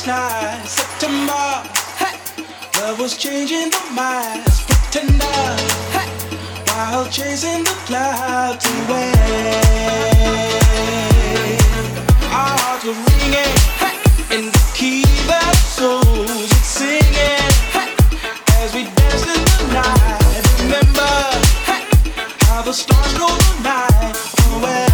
last night, September. Hey. Love was changing the minds, pretender. Hey. While chasing the clouds away. Our hearts were ringing, hey. In the key that souls were singing, hey. As we danced in the night. Remember, hey. How the stars go the night away.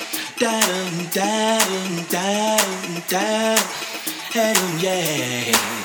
Yeah.